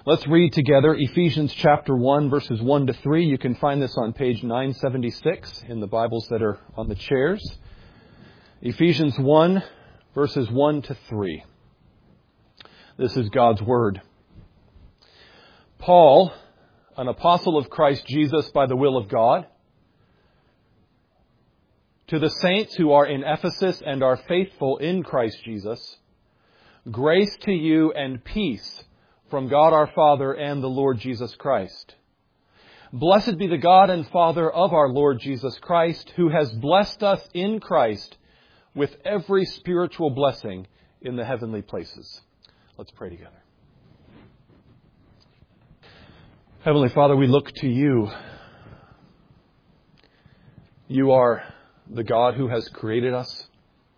Let's read together Ephesians chapter 1, verses 1 to 3. You can find this on page 976 in the Bibles that are on the chairs. Ephesians 1, verses 1 to 3. This is God's Word. Paul, an apostle of Christ Jesus by the will of God, to the saints who are in Ephesus and are faithful in Christ Jesus, grace to you and peace from God our Father and the Lord Jesus Christ. Blessed be the God and Father of our Lord Jesus Christ, who has blessed us in Christ with every spiritual blessing in the heavenly places. Let's pray together. Heavenly Father, we look to you. You are the God who has created us.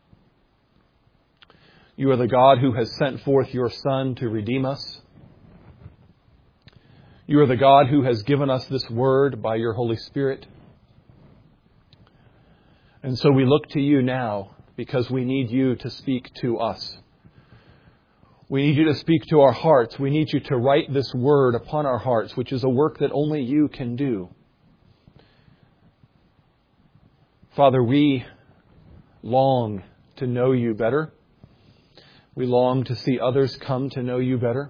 You are the God who has sent forth your Son to redeem us. You are the God who has given us this word by your Holy Spirit. And so we look to you now because we need you to speak to us. We need you to speak to our hearts. We need you to write this word upon our hearts, which is a work that only you can do. Father, we long to know you better. We long to see others come to know you better.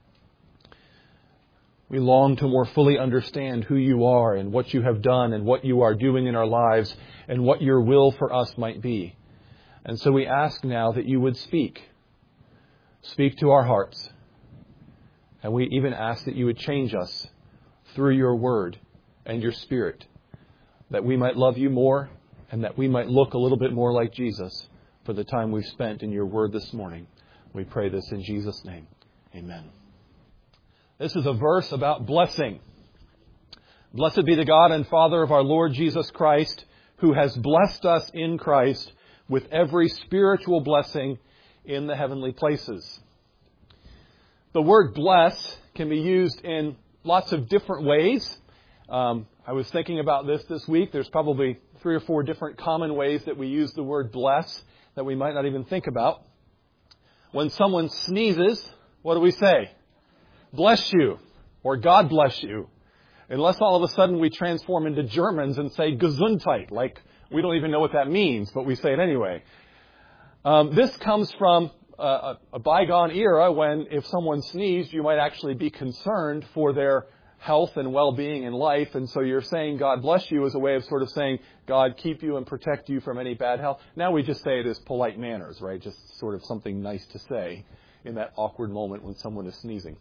We long to more fully understand who you are and what you have done and what you are doing in our lives and what your will for us might be. And so we ask now that you would speak. Speak to our hearts. And we even ask that you would change us through your word and your Spirit, that we might love you more and that we might look a little bit more like Jesus for the time we've spent in your word this morning. We pray this in Jesus' name. Amen. This is a verse about blessing. Blessed be the God and Father of our Lord Jesus Christ, who has blessed us in Christ with every spiritual blessing in the heavenly places. The word bless can be used in lots of different ways. I was thinking about this week. There's probably 3 or 4 different common ways that we use the word bless that we might not even think about. When someone sneezes, what do we say? Bless you, or God bless you. Unless all of a sudden we transform into Germans and say Gesundheit, like we don't even know what that means, but we say it anyway. This comes from a bygone era when if someone sneezed, you might actually be concerned for their health and well-being in life. And so you're saying God bless you as a way of sort of saying God keep you and protect you from any bad health. Now we just say it as polite manners, right? Just sort of something nice to say in that awkward moment when someone is sneezing.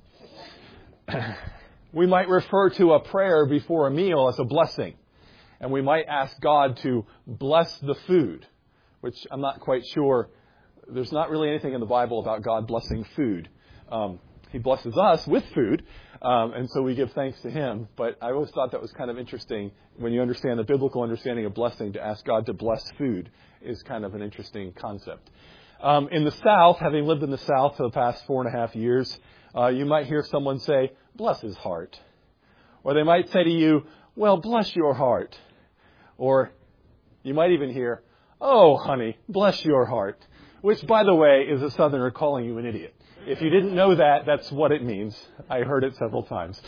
We might refer to a prayer before a meal as a blessing. And we might ask God to bless the food, which I'm not quite sure. There's not really anything in the Bible about God blessing food. He blesses us with food, and so we give thanks to Him. But I always thought that was kind of interesting when you understand the biblical understanding of blessing, to ask God to bless food is kind of an interesting concept. In the South, having lived in the South for the past 4.5 years, you might hear someone say, bless his heart. Or they might say to you, well, bless your heart. Or you might even hear, oh, honey, bless your heart. Which, by the way, is a Southerner calling you an idiot. If you didn't know that, that's what it means. I heard it several times.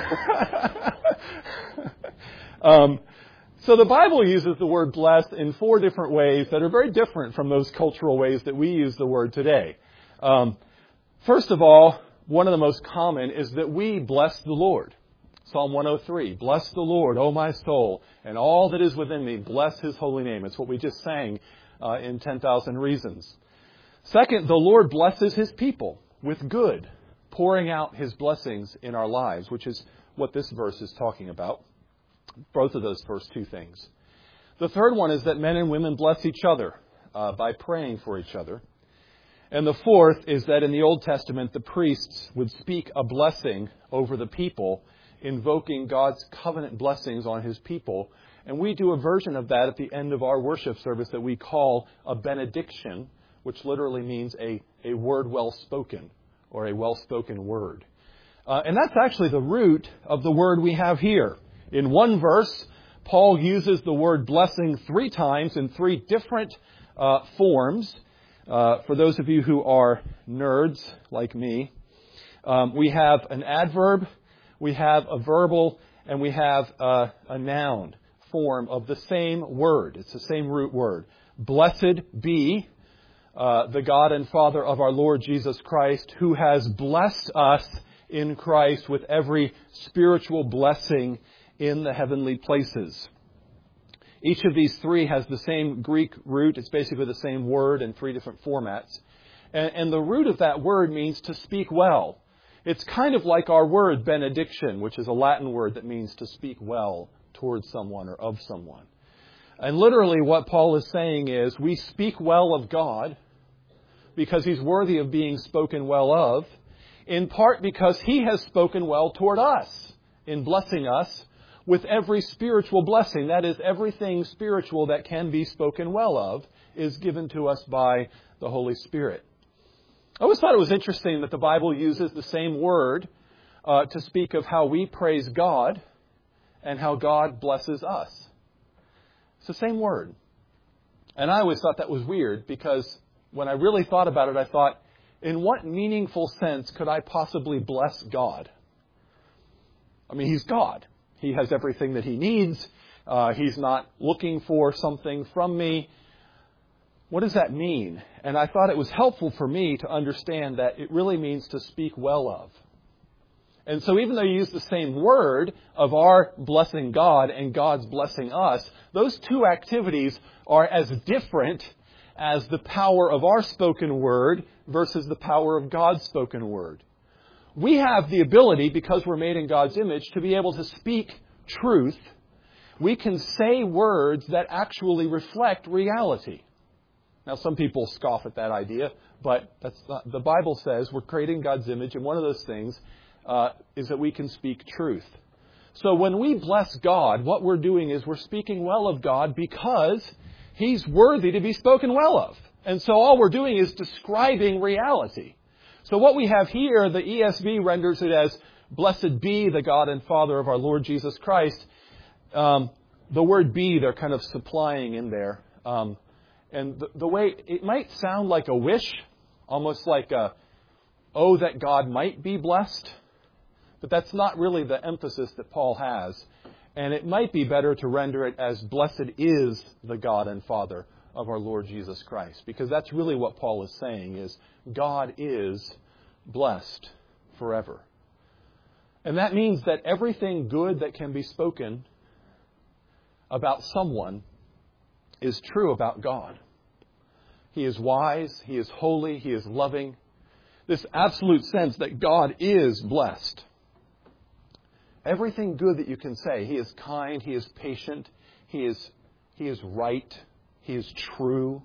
So the Bible uses the word blessed in 4 different ways that are very different from those cultural ways that we use the word today. First of all, one of the most common is that we bless the Lord. Psalm 103, bless the Lord, O my soul, and all that is within me, bless His holy name. It's what we just sang in 10,000 Reasons. Second, the Lord blesses His people with good, pouring out His blessings in our lives, which is what this verse is talking about. Both of those first 2 things. The third one is that men and women bless each other by praying for each other. And the fourth is that in the Old Testament, the priests would speak a blessing over the people, invoking God's covenant blessings on His people. And we do a version of that at the end of our worship service that we call a benediction, which literally means a word well spoken, or a well-spoken word. And that's actually the root of the word we have here. In one verse, Paul uses the word blessing 3 times in 3 different forms. For those of you who are nerds like me, We have an adverb, we have a verbal, and we have a noun form of the same word. It's the same root word. Blessed be the God and Father of our Lord Jesus Christ, who has blessed us in Christ with every spiritual blessing in the heavenly places. Each of these three has the same Greek root. It's basically the same word in three different formats. And the root of that word means to speak well. It's kind of like our word benediction, which is a Latin word that means to speak well towards someone or of someone. And literally what Paul is saying is we speak well of God because He's worthy of being spoken well of, in part because He has spoken well toward us in blessing us with every spiritual blessing. That is, everything spiritual that can be spoken well of is given to us by the Holy Spirit. I always thought it was interesting that the Bible uses the same word to speak of how we praise God and how God blesses us. It's the same word. And I always thought that was weird because when I really thought about it, I thought, in what meaningful sense could I possibly bless God? I mean, He's God. He has everything that He needs. He's not looking for something from me. What does that mean? And I thought it was helpful for me to understand that it really means to speak well of. And so even though you use the same word of our blessing God and God's blessing us, those two activities are as different as the power of our spoken word versus the power of God's spoken word. We have the ability, because we're made in God's image, to be able to speak truth. We can say words that actually reflect reality. Now, some people scoff at that idea, but that's not, the Bible says we're created in God's image, and one of those things is that we can speak truth. So when we bless God, what we're doing is we're speaking well of God because He's worthy to be spoken well of. And so all we're doing is describing reality. So what we have here, the ESV renders it as, blessed be the God and Father of our Lord Jesus Christ. The word be, they're kind of supplying in there. And the way, it might sound like a wish, almost like a, oh, that God might be blessed. But that's not really the emphasis that Paul has. And it might be better to render it as, blessed is the God and Father of our Lord Jesus Christ. Because that's really what Paul is saying, is God is blessed forever. And that means that everything good that can be spoken about someone is true about God. He is wise, He is holy, He is loving. This absolute sense that God is blessed. Everything good that you can say, He is kind, He is patient, He is right, He is true.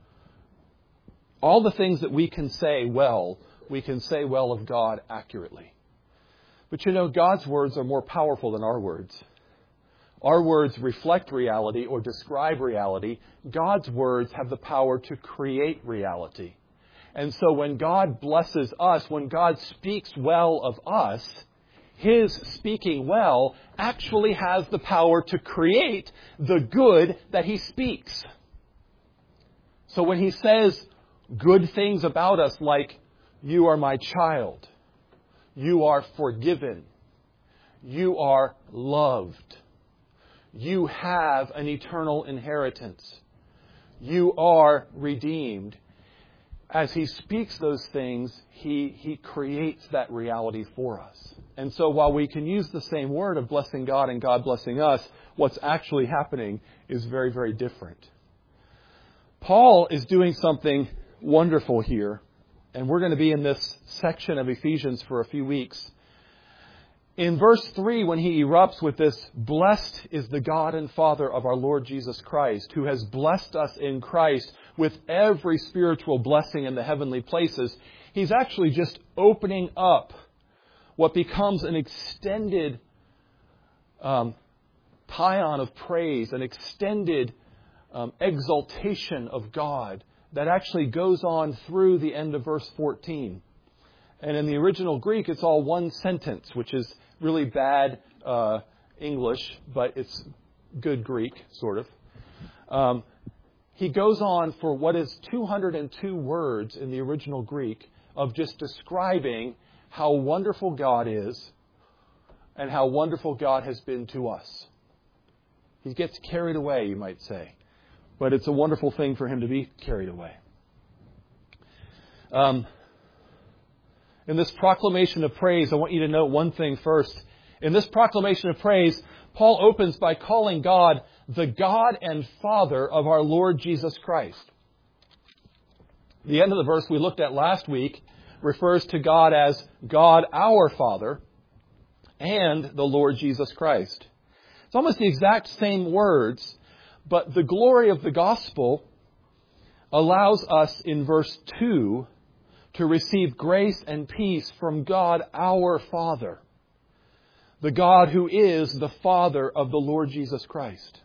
All the things that we can say well, we can say well of God accurately. But you know, God's words are more powerful than our words. Our words reflect reality or describe reality. God's words have the power to create reality. And so when God blesses us, when God speaks well of us, His speaking well actually has the power to create the good that He speaks. So when He says good things about us like, you are my child, you are forgiven, you are loved, you have an eternal inheritance, you are redeemed. As He speaks those things, He creates that reality for us. And so while we can use the same word of blessing God and God blessing us, what's actually happening is very, very different. Paul is doing something wonderful here, and we're going to be in this section of Ephesians for a few weeks. In verse 3, when he erupts with this, blessed is the God and Father of our Lord Jesus Christ, who has blessed us in Christ with every spiritual blessing in the heavenly places, he's actually just opening up what becomes an extended paean of praise, an extended exaltation of God that actually goes on through the end of verse 14. And in the original Greek, it's all one sentence, which is really bad English, but it's good Greek, sort of. He goes on for what is 202 words in the original Greek of just describing how wonderful God is and how wonderful God has been to us. He gets carried away, you might say. But it's a wonderful thing for him to be carried away. In this proclamation of praise, I want you to note one thing first. In this proclamation of praise, Paul opens by calling God the God and Father of our Lord Jesus Christ. The end of the verse we looked at last week refers to God as God our Father and the Lord Jesus Christ. It's almost the exact same words, but the glory of the gospel allows us in verse 2 to receive grace and peace from God our Father, the God who is the Father of the Lord Jesus Christ.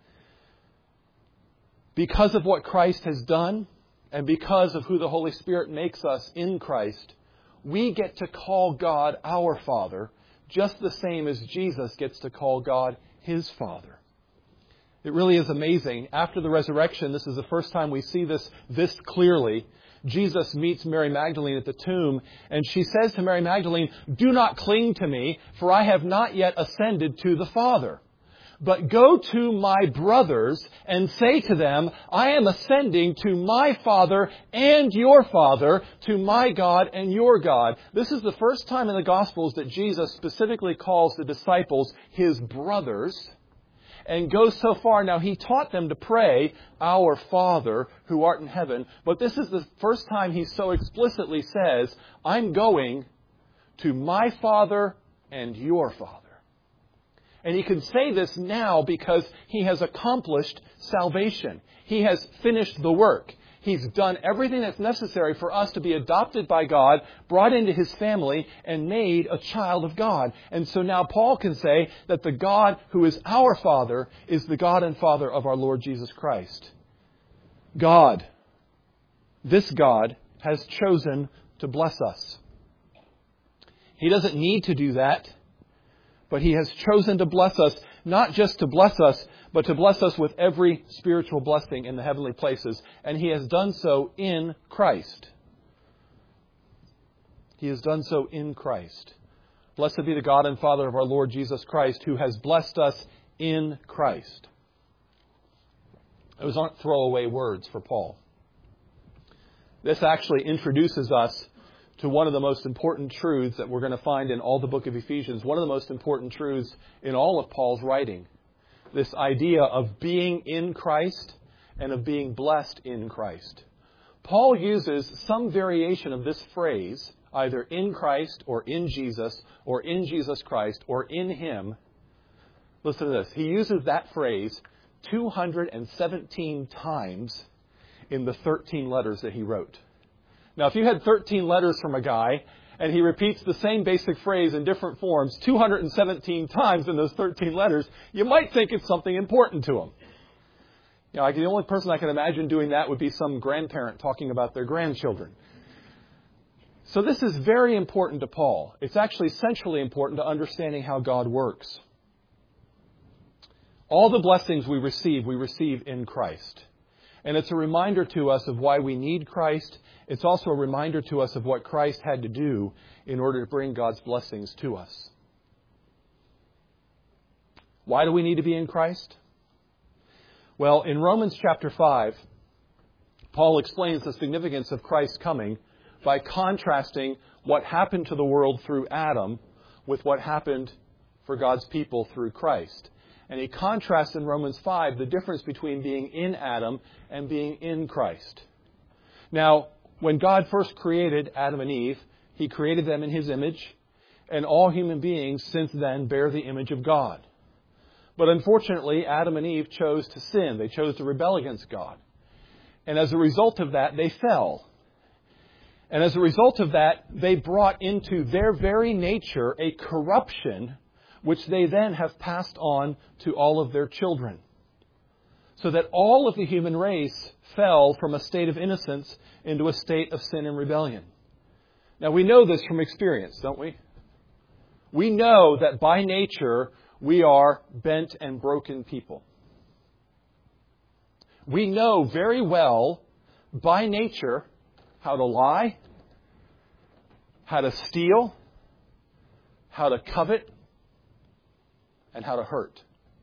Because of what Christ has done, and because of who the Holy Spirit makes us in Christ, we get to call God our Father, just the same as Jesus gets to call God his Father. It really is amazing. After the resurrection, this is the first time we see this clearly. Jesus meets Mary Magdalene at the tomb, and she says to Mary Magdalene, "Do not cling to me, for I have not yet ascended to the Father. But go to my brothers and say to them, I am ascending to my Father and your Father, to my God and your God." This is the first time in the Gospels that Jesus specifically calls the disciples his brothers, and goes so far. Now, he taught them to pray, "Our Father who art in heaven." But this is the first time he so explicitly says, "I'm going to my Father and your Father." And he can say this now because he has accomplished salvation. He has finished the work. He's done everything that's necessary for us to be adopted by God, brought into his family, and made a child of God. And so now Paul can say that the God who is our Father is the God and Father of our Lord Jesus Christ. God, this God, has chosen to bless us. He doesn't need to do that, but he has chosen to bless us, not just to bless us, but to bless us with every spiritual blessing in the heavenly places. And he has done so in Christ. He has done so in Christ. Blessed be the God and Father of our Lord Jesus Christ, who has blessed us in Christ. Those aren't throwaway words for Paul. This actually introduces us to one of the most important truths that we're going to find in all the book of Ephesians, one of the most important truths in all of Paul's writing. This idea of being in Christ and of being blessed in Christ. Paul uses some variation of this phrase, either in Christ or in Jesus Christ or in him. Listen to this. He uses that phrase 217 times in the 13 letters that he wrote. Now, if you had 13 letters from a guy, and he repeats the same basic phrase in different forms 217 times in those 13 letters, you might think it's something important to him. You know, the only person I can imagine doing that would be some grandparent talking about their grandchildren. So this is very important to Paul. It's actually centrally important to understanding how God works. All the blessings we receive in Christ. And it's a reminder to us of why we need Christ. It's also a reminder to us of what Christ had to do in order to bring God's blessings to us. Why do we need to be in Christ? Well, in Romans chapter 5, Paul explains the significance of Christ's coming by contrasting what happened to the world through Adam with what happened for God's people through Christ. And he contrasts in Romans 5 the difference between being in Adam and being in Christ. Now, when God first created Adam and Eve, he created them in his image, and all human beings since then bear the image of God. But unfortunately, Adam and Eve chose to sin. They chose to rebel against God. And as a result of that, they fell. And as a result of that, they brought into their very nature a corruption which they then have passed on to all of their children. So that all of the human race fell from a state of innocence into a state of sin and rebellion. Now, we know this from experience, don't we? We know that by nature, we are bent and broken people. We know very well, by nature, how to lie, how to steal, how to covet, and how to hurt.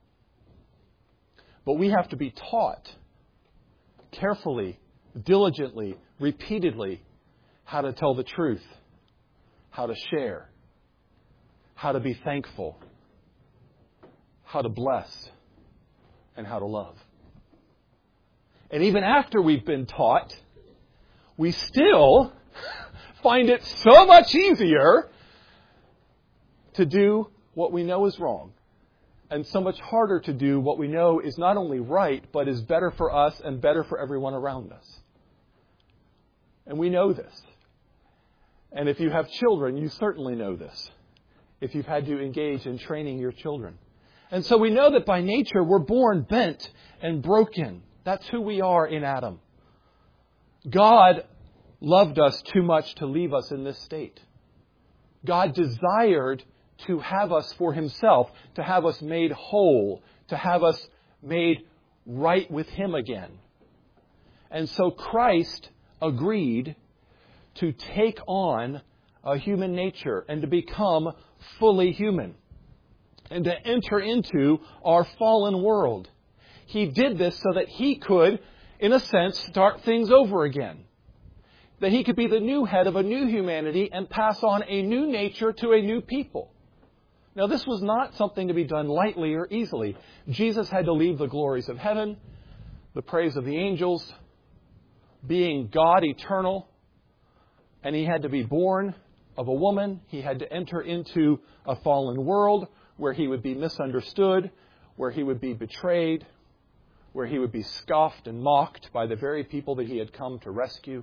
But we have to be taught carefully, diligently, repeatedly how to tell the truth, how to share, how to be thankful, how to bless, and how to love. And even after we've been taught, we still find it so much easier to do what we know is wrong, and so much harder to do what we know is not only right, but is better for us and better for everyone around us. And we know this. And if you have children, you certainly know this, if you've had to engage in training your children. And so we know that by nature we're born bent and broken. That's who we are in Adam. God loved us too much to leave us in this state. God desired to have us for Himself, to have us made whole, to have us made right with Him again. And so Christ agreed to take on a human nature and to become fully human and to enter into our fallen world. He did this so that He could, in a sense, start things over again. That He could be the new head of a new humanity and pass on a new nature to a new people. Now, this was not something to be done lightly or easily. Jesus had to leave the glories of heaven, the praise of the angels, being God eternal, and He had to be born of a woman. He had to enter into a fallen world where He would be misunderstood, where He would be betrayed, where He would be scoffed and mocked by the very people that He had come to rescue.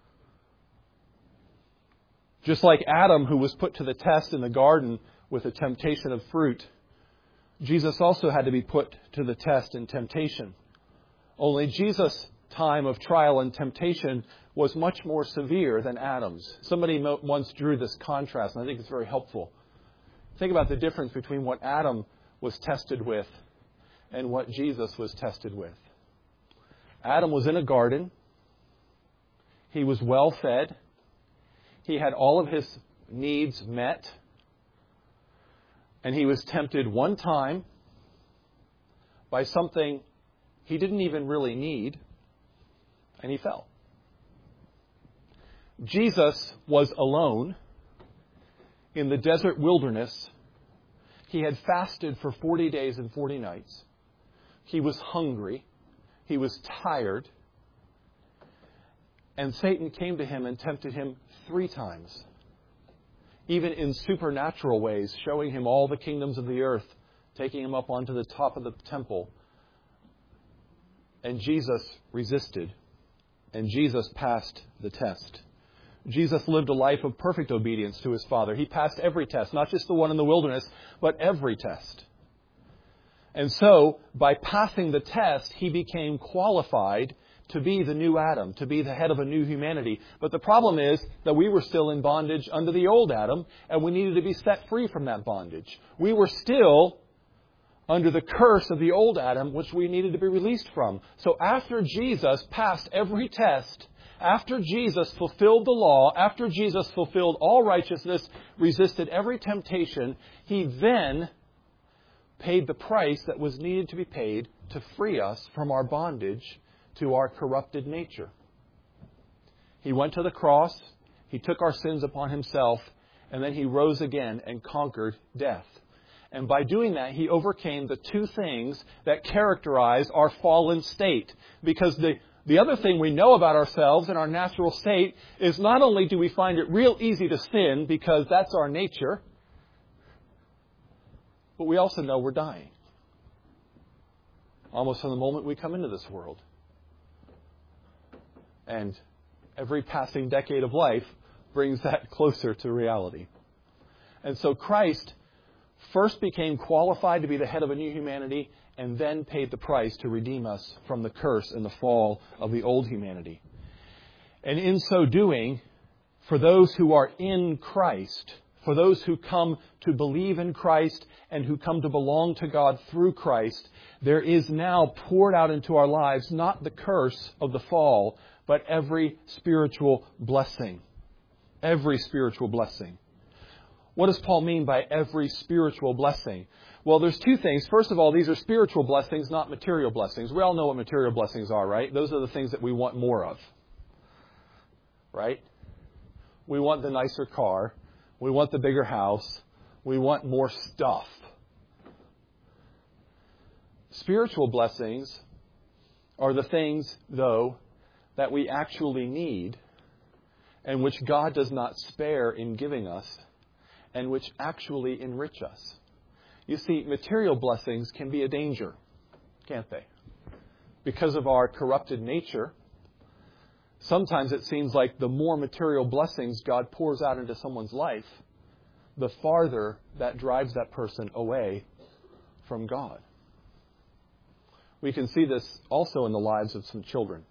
Just like Adam, who was put to the test in the garden with a temptation of fruit, Jesus also had to be put to the test in temptation. Only Jesus' time of trial and temptation was much more severe than Adam's. Somebody once drew this contrast, and I think it's very helpful. Think about the difference between what Adam was tested with and what Jesus was tested with. Adam was in a garden. He was well fed. He had all of his needs met. And he was tempted one time by something he didn't even really need, and he fell. Jesus was alone in the desert wilderness. He had fasted for 40 days and 40 nights. He was hungry. He was tired. And Satan came to him and tempted him 3 times. Even in supernatural ways, showing him all the kingdoms of the earth, taking him up onto the top of the temple. And Jesus resisted. And Jesus passed the test. Jesus lived a life of perfect obedience to His Father. He passed every test, not just the one in the wilderness, but every test. And so, by passing the test, He became qualified to be the new Adam, to be the head of a new humanity. But the problem is that we were still in bondage under the old Adam, and we needed to be set free from that bondage. We were still under the curse of the old Adam, which we needed to be released from. So after Jesus passed every test, after Jesus fulfilled the law, after Jesus fulfilled all righteousness, resisted every temptation, He then paid the price that was needed to be paid to free us from our bondage to our corrupted nature. He went to the cross, He took our sins upon Himself, and then He rose again and conquered death. And by doing that, He overcame the 2 things that characterize our fallen state. Because the other thing we know about ourselves and our natural state is not only do we find it real easy to sin because that's our nature, but we also know we're dying. Almost from the moment we come into this world. And every passing decade of life brings that closer to reality. And so Christ first became qualified to be the head of a new humanity and then paid the price to redeem us from the curse and the fall of the old humanity. And in so doing, for those who are in Christ, for those who come to believe in Christ and who come to belong to God through Christ, there is now poured out into our lives not the curse of the fall, but every spiritual blessing. Every spiritual blessing. What does Paul mean by every spiritual blessing? Well, there's two things. First of all, these are spiritual blessings, not material blessings. We all know what material blessings are, right? Those are the things that we want more of. Right? We want the nicer car. We want the bigger house. We want more stuff. Spiritual blessings are the things, though, that we actually need and which God does not spare in giving us and which actually enrich us. You see, material blessings can be a danger, can't they? Because of our corrupted nature, sometimes it seems like the more material blessings God pours out into someone's life, the farther that drives that person away from God. We can see this also in the lives of some children.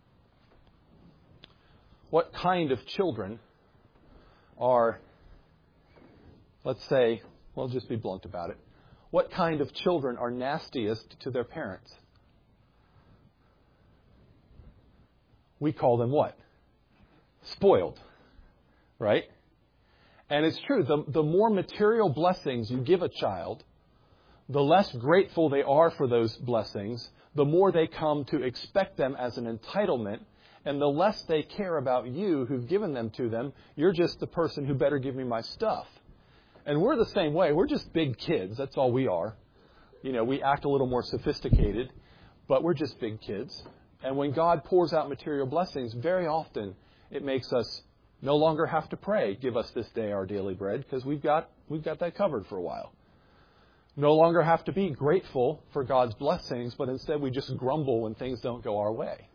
What kind of children are, let's say, we'll just be blunt about it. What kind of children are nastiest to their parents? We call them what? Spoiled. Right? And it's true, the more material blessings you give a child, the less grateful they are for those blessings, the more they come to expect them as an entitlement, and the less they care about you who've given them to them. You're just the person who better give me my stuff. And we're the same way. We're just big kids. That's all we are. You know, we act a little more sophisticated, but we're just big kids. And when God pours out material blessings, very often it makes us no longer have to pray, give us this day our daily bread, because we've got that covered for a while. No longer have to be grateful for God's blessings, but instead we just grumble when things don't go our way.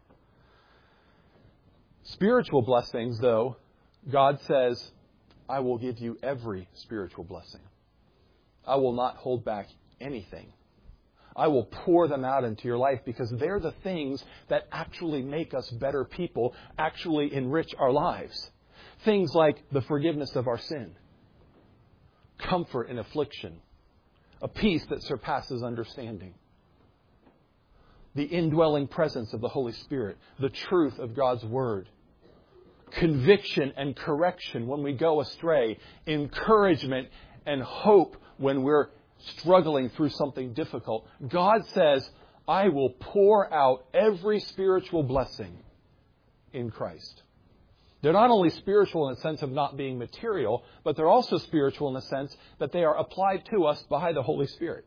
Spiritual blessings, though, God says, I will give you every spiritual blessing. I will not hold back anything. I will pour them out into your life because they're the things that actually make us better people, actually enrich our lives. Things like the forgiveness of our sin, comfort in affliction, a peace that surpasses understanding, the indwelling presence of the Holy Spirit, the truth of God's Word, conviction and correction when we go astray, encouragement and hope when we're struggling through something difficult. God says, I will pour out every spiritual blessing in Christ. They're not only spiritual in the sense of not being material, but they're also spiritual in the sense that they are applied to us by the Holy Spirit.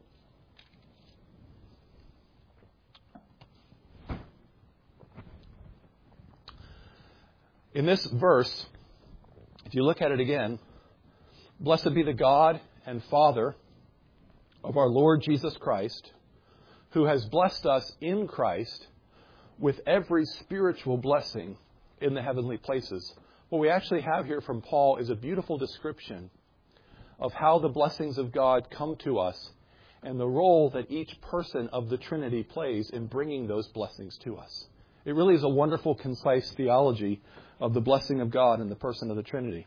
In this verse, if you look at it again, blessed be the God and Father of our Lord Jesus Christ, who has blessed us in Christ with every spiritual blessing in the heavenly places. What we actually have here from Paul is a beautiful description of how the blessings of God come to us and the role that each person of the Trinity plays in bringing those blessings to us. It really is a wonderful, concise theology of the blessing of God in the person of the Trinity.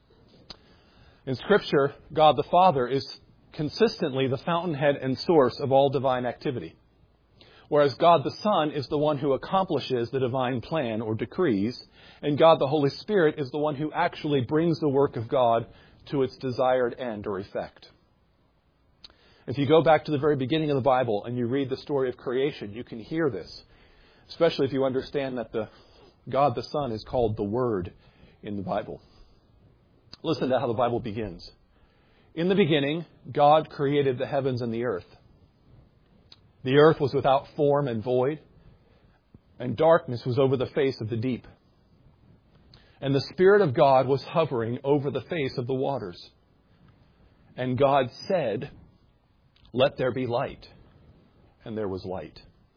In Scripture, God the Father is consistently the fountainhead and source of all divine activity, whereas God the Son is the one who accomplishes the divine plan or decrees, and God the Holy Spirit is the one who actually brings the work of God to its desired end or effect. If you go back to the very beginning of the Bible and you read the story of creation, you can hear this, especially if you understand that God the Son is called the Word in the Bible. Listen to how the Bible begins. In the beginning, God created the heavens and the earth. The earth was without form and void, and darkness was over the face of the deep. And the Spirit of God was hovering over the face of the waters. And God said, "Let there be light." And there was light.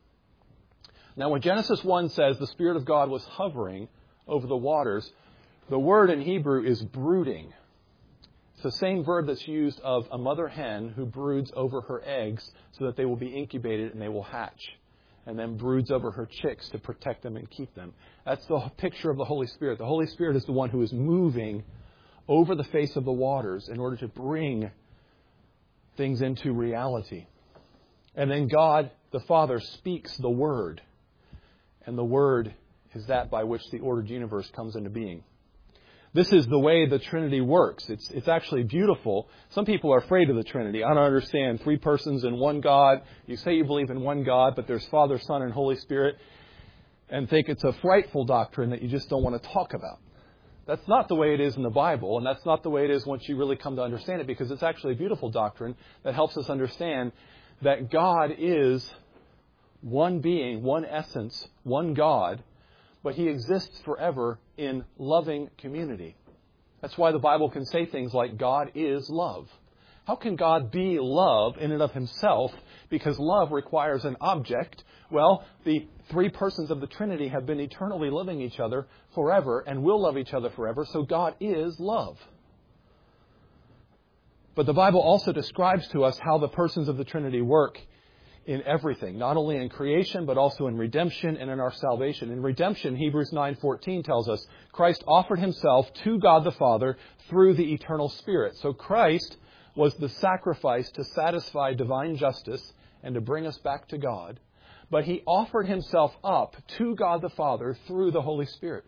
Now, when Genesis 1 says the Spirit of God was hovering over the waters, the word in Hebrew is brooding. It's the same verb that's used of a mother hen who broods over her eggs so that they will be incubated and they will hatch, and then broods over her chicks to protect them and keep them. That's the picture of the Holy Spirit. The Holy Spirit is the one who is moving over the face of the waters in order to bring things into reality. And then God, the Father, speaks the Word. And the Word is that by which the ordered universe comes into being. This is the way the Trinity works. It's actually beautiful. Some people are afraid of the Trinity. I don't understand. 3 persons in one God. You say you believe in one God, but there's Father, Son, and Holy Spirit, and think it's a frightful doctrine that you just don't want to talk about. That's not the way it is in the Bible, and that's not the way it is once you really come to understand it, because it's actually a beautiful doctrine that helps us understand that God is one being, one essence, one God, but He exists forever in loving community. That's why the Bible can say things like God is love. How can God be love in and of Himself? Because love requires an object. Well, the 3 persons of the Trinity have been eternally loving each other forever and will love each other forever, so God is love. But the Bible also describes to us how the persons of the Trinity work in everything, not only in creation, but also in redemption and in our salvation. In redemption, Hebrews 9:14 tells us, Christ offered Himself to God the Father through the eternal Spirit. So Christ was the sacrifice to satisfy divine justice and to bring us back to God. But He offered Himself up to God the Father through the Holy Spirit.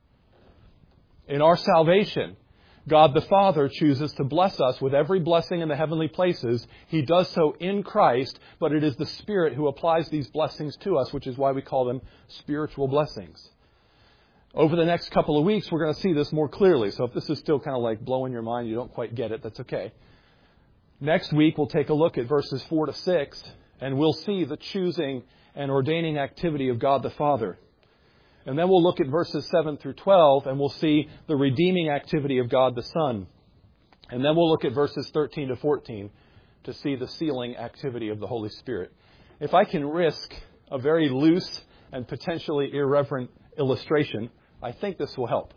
In our salvation, God the Father chooses to bless us with every blessing in the heavenly places. He does so in Christ, but it is the Spirit who applies these blessings to us, which is why we call them spiritual blessings. Over the next couple of weeks, we're going to see this more clearly. So if this is still kind of like blowing your mind, you don't quite get it, that's okay. Next week, we'll take a look at verses 4 to 6, and we'll see the choosing and ordaining activity of God the Father. And then we'll look at verses 7 through 12, and we'll see the redeeming activity of God the Son. And then we'll look at verses 13 to 14 to see the sealing activity of the Holy Spirit. If I can risk a very loose and potentially irreverent illustration, I think this will help.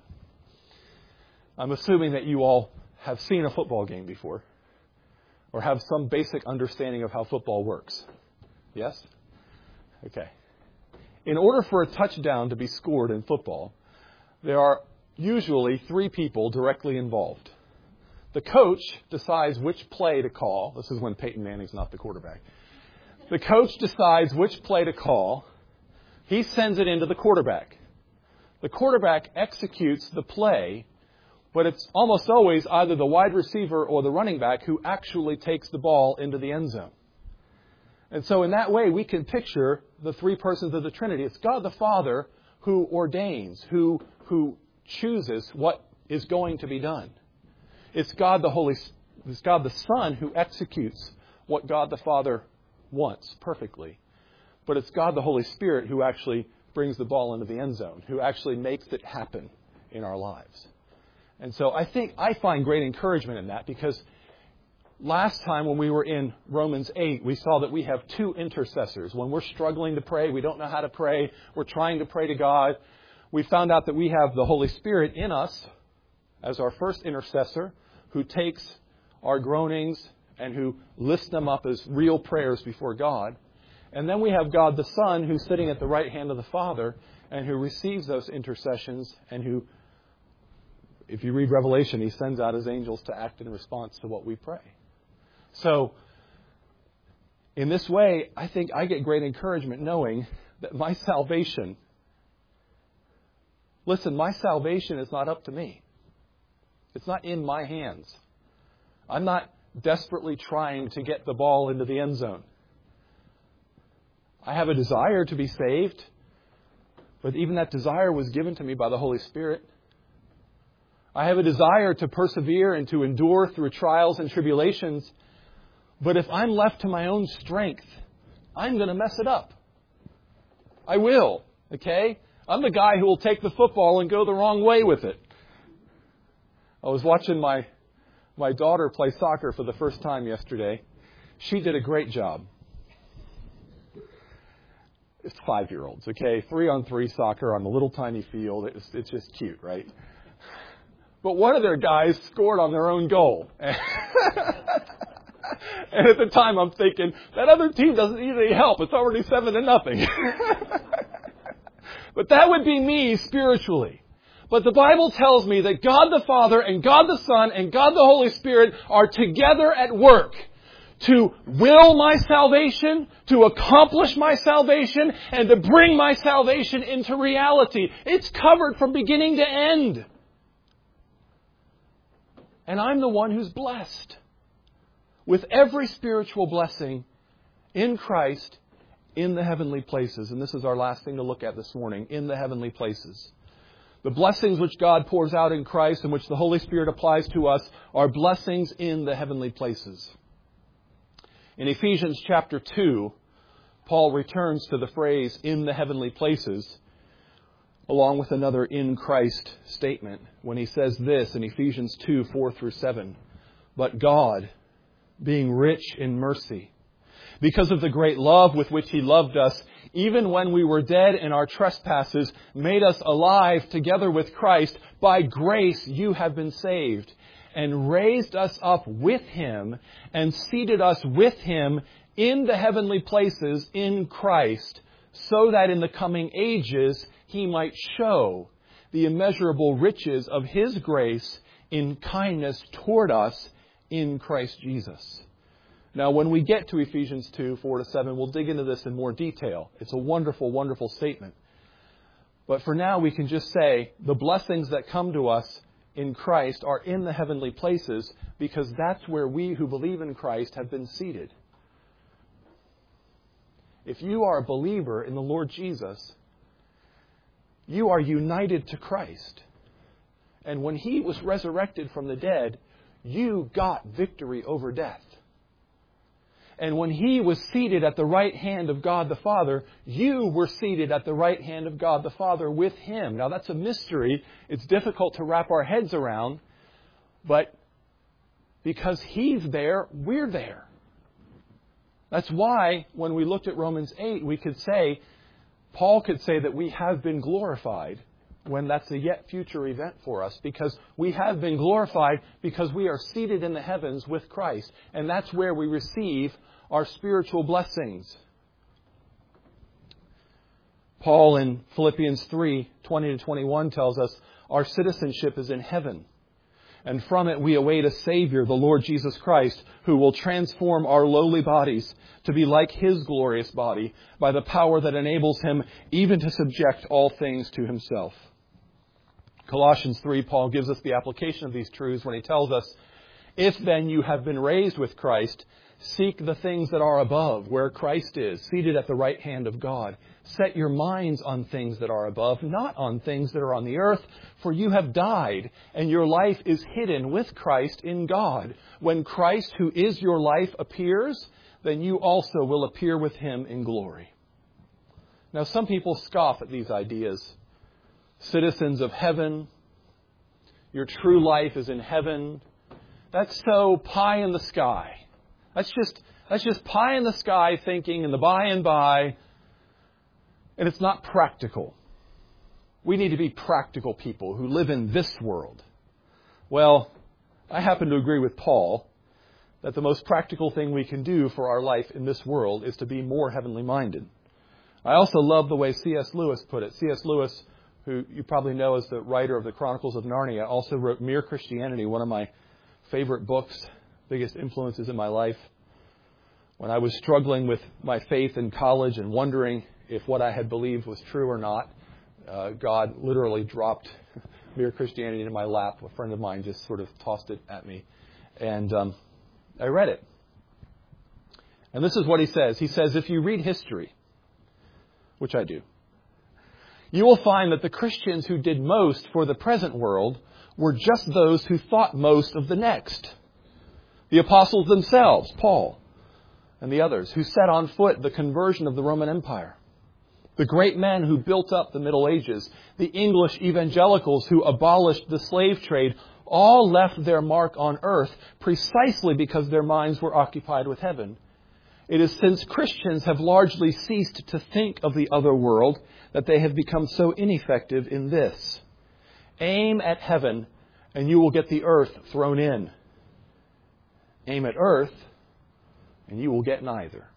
I'm assuming that you all have seen a football game before, or have some basic understanding of how football works. Yes? Okay. In order for a touchdown to be scored in football, there are usually 3 people directly involved. The coach decides which play to call. This is when Peyton Manning's not the quarterback. The coach decides which play to call. He sends it into the quarterback. The quarterback executes the play, but it's almost always either the wide receiver or the running back who actually takes the ball into the end zone. And so in that way, we can picture the 3 persons of the Trinity. It's God the Father who ordains, who chooses what is going to be done. It's God the Son who executes what God the Father wants perfectly. But it's God the Holy Spirit who actually brings the ball into the end zone, who actually makes it happen in our lives. And so I find great encouragement in that, because last time when we were in Romans 8, we saw that we have 2 intercessors. When we're struggling to pray, we don't know how to pray, we're trying to pray to God, we found out that we have the Holy Spirit in us as our first intercessor, who takes our groanings and who lifts them up as real prayers before God. And then we have God the Son, who's sitting at the right hand of the Father and who receives those intercessions, and who, if you read Revelation, He sends out His angels to act in response to what we pray. So, in this way, I think I get great encouragement knowing that my salvation is not up to me. It's not in my hands. I'm not desperately trying to get the ball into the end zone. I have a desire to be saved, but even that desire was given to me by the Holy Spirit. I have a desire to persevere and to endure through trials and tribulations, but if I'm left to my own strength, I'm going to mess it up. I will, okay? I'm the guy who will take the football and go the wrong way with it. I was watching my daughter play soccer for the first time yesterday. She did a great job. It's 5-year-olds, okay? 3-on-3 soccer on a little tiny field. It's just cute, right? But one of their guys scored on their own goal. And at the time I'm thinking, that other team doesn't need any help. It's already 7-0. But that would be me spiritually. But the Bible tells me that God the Father and God the Son and God the Holy Spirit are together at work to will my salvation, to accomplish my salvation, and to bring my salvation into reality. It's covered from beginning to end. And I'm the one who's blessed with every spiritual blessing in Christ in the heavenly places. And this is our last thing to look at this morning, in the heavenly places. The blessings which God pours out in Christ and which the Holy Spirit applies to us are blessings in the heavenly places. In Ephesians chapter 2, Paul returns to the phrase, in the heavenly places, along with another in Christ statement when he says this in Ephesians 2, 4 through 7. But God, being rich in mercy, because of the great love with which He loved us, even when we were dead in our trespasses, made us alive together with Christ. By grace you have been saved, and raised us up with Him, and seated us with Him in the heavenly places in Christ, so that in the coming ages He might show the immeasurable riches of His grace in kindness toward us in Christ Jesus. Now, when we get to Ephesians 2, 4 to 7, we'll dig into this in more detail. It's a wonderful, wonderful statement. But for now, we can just say the blessings that come to us in Christ are in the heavenly places, because that's where we who believe in Christ have been seated. If you are a believer in the Lord Jesus, you are united to Christ. And when He was resurrected from the dead, you got victory over death. And when He was seated at the right hand of God the Father, you were seated at the right hand of God the Father with Him. Now that's a mystery. It's difficult to wrap our heads around. But because He's there, we're there. That's why when we looked at Romans 8, we could say, Paul could say that we have been glorified when that's a yet future event for us, because we have been glorified because we are seated in the heavens with Christ. And that's where we receive our spiritual blessings. Paul in Philippians 3, 20 to 21 tells us our citizenship is in heaven. And from it we await a Savior, the Lord Jesus Christ, who will transform our lowly bodies to be like His glorious body by the power that enables Him even to subject all things to Himself. Colossians 3, Paul gives us the application of these truths when he tells us, if then you have been raised with Christ, seek the things that are above, where Christ is, seated at the right hand of God. Set your minds on things that are above, not on things that are on the earth, for you have died, and your life is hidden with Christ in God. When Christ, who is your life, appears, then you also will appear with Him in glory. Now, some people scoff at these ideas. Citizens of heaven, your true life is in heaven. That's so pie in the sky. That's just pie in the sky thinking in the by and by. And it's not practical. We need to be practical people who live in this world. Well, I happen to agree with Paul that the most practical thing we can do for our life in this world is to be more heavenly minded. I also love the way C.S. Lewis put it. C.S. Lewis, who you probably know as the writer of the Chronicles of Narnia, also wrote Mere Christianity, one of my favorite books, biggest influences in my life. When I was struggling with my faith in college and wondering if what I had believed was true or not, God literally dropped Mere Christianity into my lap. A friend of mine just sort of tossed it at me. And I read it. And this is what he says. He says, if you read history, which I do, you will find that the Christians who did most for the present world were just those who thought most of the next. The apostles themselves, Paul, and the others, who set on foot the conversion of the Roman Empire. The great men who built up the Middle Ages, the English evangelicals who abolished the slave trade, all left their mark on earth precisely because their minds were occupied with heaven. It is since Christians have largely ceased to think of the other world that they have become so ineffective in this. Aim at heaven and you will get the earth thrown in. Aim at earth and you will get neither.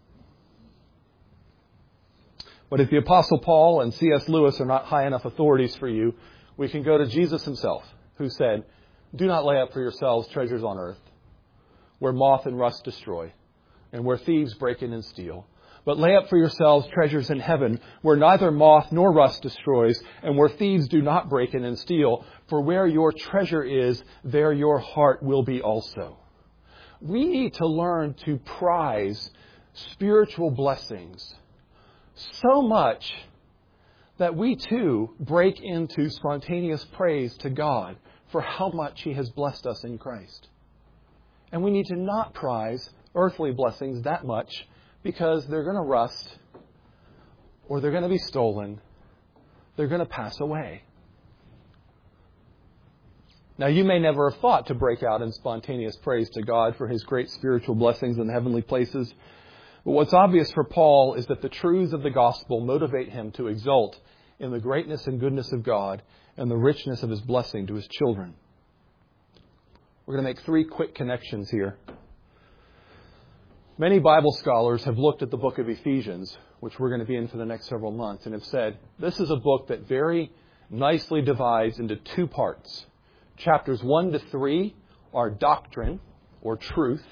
But if the Apostle Paul and C.S. Lewis are not high enough authorities for you, we can go to Jesus Himself, who said, do not lay up for yourselves treasures on earth, where moth and rust destroy, and where thieves break in and steal. But lay up for yourselves treasures in heaven, where neither moth nor rust destroys, and where thieves do not break in and steal. For where your treasure is, there your heart will be also. We need to learn to prize spiritual blessings so much that we too break into spontaneous praise to God for how much He has blessed us in Christ. And we need to not prize earthly blessings that much, because they're going to rust, or they're going to be stolen, they're going to pass away. Now, you may never have thought to break out in spontaneous praise to God for His great spiritual blessings in the heavenly places. But what's obvious for Paul is that the truths of the gospel motivate him to exult in the greatness and goodness of God and the richness of His blessing to His children. We're going to make 3 quick connections here. Many Bible scholars have looked at the book of Ephesians, which we're going to be in for the next several months, and have said this is a book that very nicely divides into 2 parts. Chapters 1 to 3 are doctrine or truth.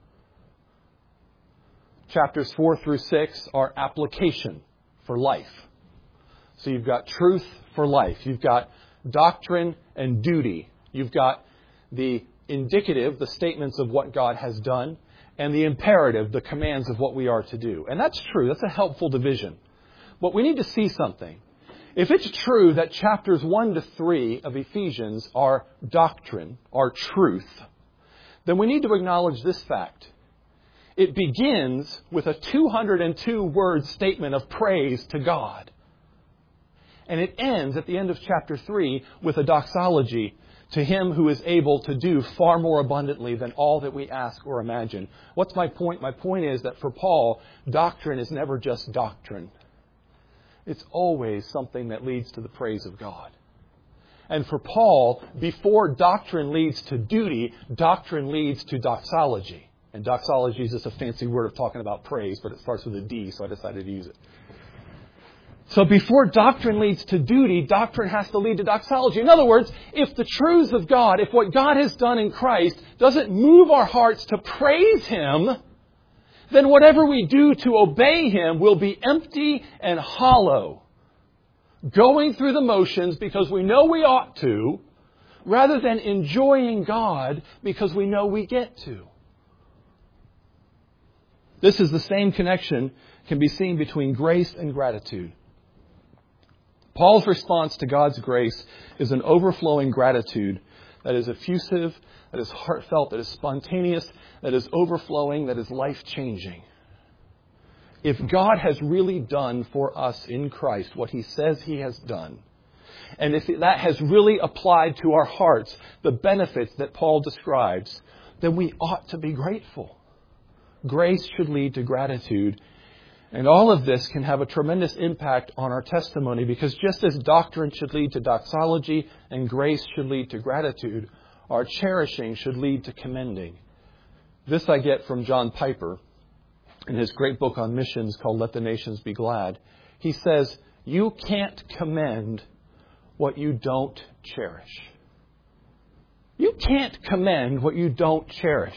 Chapters 4 through 6 are application for life. So you've got truth for life. You've got doctrine and duty. You've got the indicative, the statements of what God has done, and the imperative, the commands of what we are to do. And that's true. That's a helpful division. But we need to see something. If it's true that chapters 1 to 3 of Ephesians are doctrine, are truth, then we need to acknowledge this fact. It begins with a 202-word statement of praise to God. And it ends at the end of chapter 3 with a doxology to Him who is able to do far more abundantly than all that we ask or imagine. What's my point? My point is that for Paul, doctrine is never just doctrine. It's always something that leads to the praise of God. And for Paul, before doctrine leads to duty, doctrine leads to doxology. And doxology is just a fancy word of talking about praise, but it starts with a D, so I decided to use it. So before doctrine leads to duty, doctrine has to lead to doxology. In other words, if the truths of God, if what God has done in Christ doesn't move our hearts to praise Him, then whatever we do to obey Him will be empty and hollow. Going through the motions because we know we ought to, rather than enjoying God because we know we get to. This is the same connection can be seen between grace and gratitude. Paul's response to God's grace is an overflowing gratitude that is effusive, that is heartfelt, that is spontaneous, that is overflowing, that is life-changing. If God has really done for us in Christ what He says He has done, and if that has really applied to our hearts the benefits that Paul describes, then we ought to be grateful. Grace should lead to gratitude. And all of this can have a tremendous impact on our testimony, because just as doctrine should lead to doxology and grace should lead to gratitude, our cherishing should lead to commending. This I get from John Piper in his great book on missions called Let the Nations Be Glad. He says, you can't commend what you don't cherish. You can't commend what you don't cherish.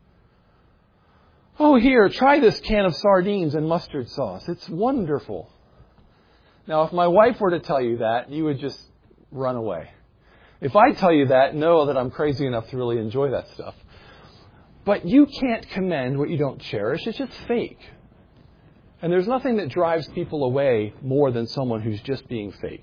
Oh, here, try this can of sardines and mustard sauce. It's wonderful. Now, if my wife were to tell you that, you would just run away. If I tell you that, know that I'm crazy enough to really enjoy that stuff. But you can't commend what you don't cherish. It's just fake. And there's nothing that drives people away more than someone who's just being fake.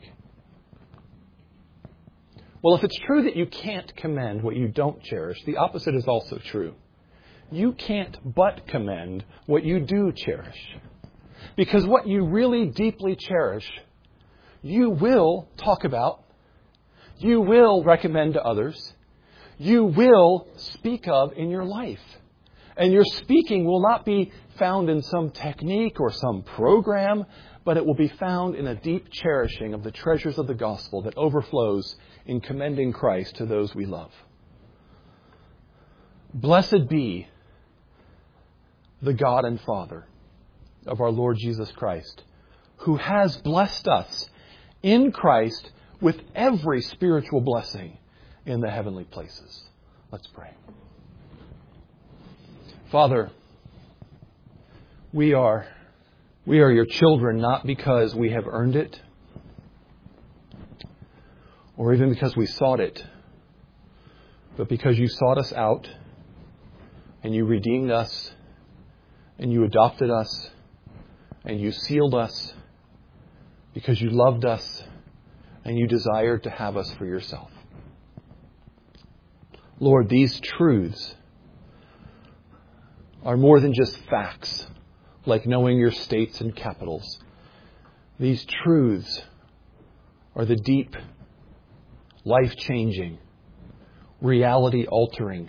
Well, if it's true that you can't commend what you don't cherish, the opposite is also true. You can't but commend what you do cherish. Because what you really deeply cherish, you will talk about, you will recommend to others, you will speak of in your life. And your speaking will not be found in some technique or some program, but it will be found in a deep cherishing of the treasures of the gospel that overflows in commending Christ to those we love. Blessed be the God and Father of our Lord Jesus Christ, who has blessed us in Christ with every spiritual blessing in the heavenly places. Let's pray. Father, we are We are your children not because we have earned it, or even because we sought it, but because you sought us out, and you redeemed us, and you adopted us, and you sealed us, because you loved us, and you desired to have us for yourself. Lord, these truths are more than just facts, like knowing your states and capitals. These truths are the deep, life-changing, reality-altering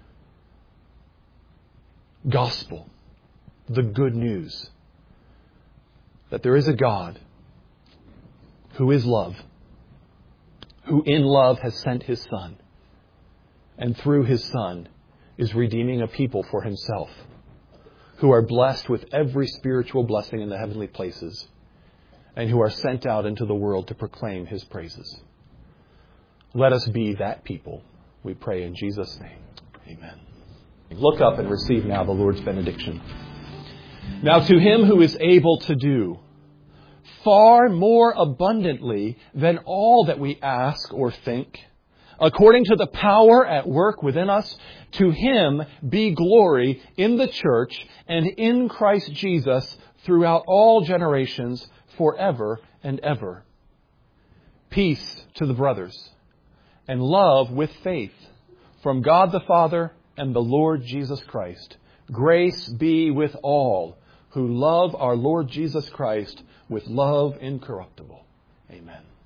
gospel, the good news that there is a God who is love, who in love has sent His Son, and through His Son is redeeming a people for Himself, who are blessed with every spiritual blessing in the heavenly places, and who are sent out into the world to proclaim His praises. Let us be that people, we pray in Jesus' name. Amen. Look up and receive now the Lord's benediction. Now to Him who is able to do far more abundantly than all that we ask or think, according to the power at work within us, to Him be glory in the church and in Christ Jesus throughout all generations, forever and ever. Peace to the brothers, and love with faith from God the Father and the Lord Jesus Christ. Grace be with all who love our Lord Jesus Christ with love incorruptible. Amen.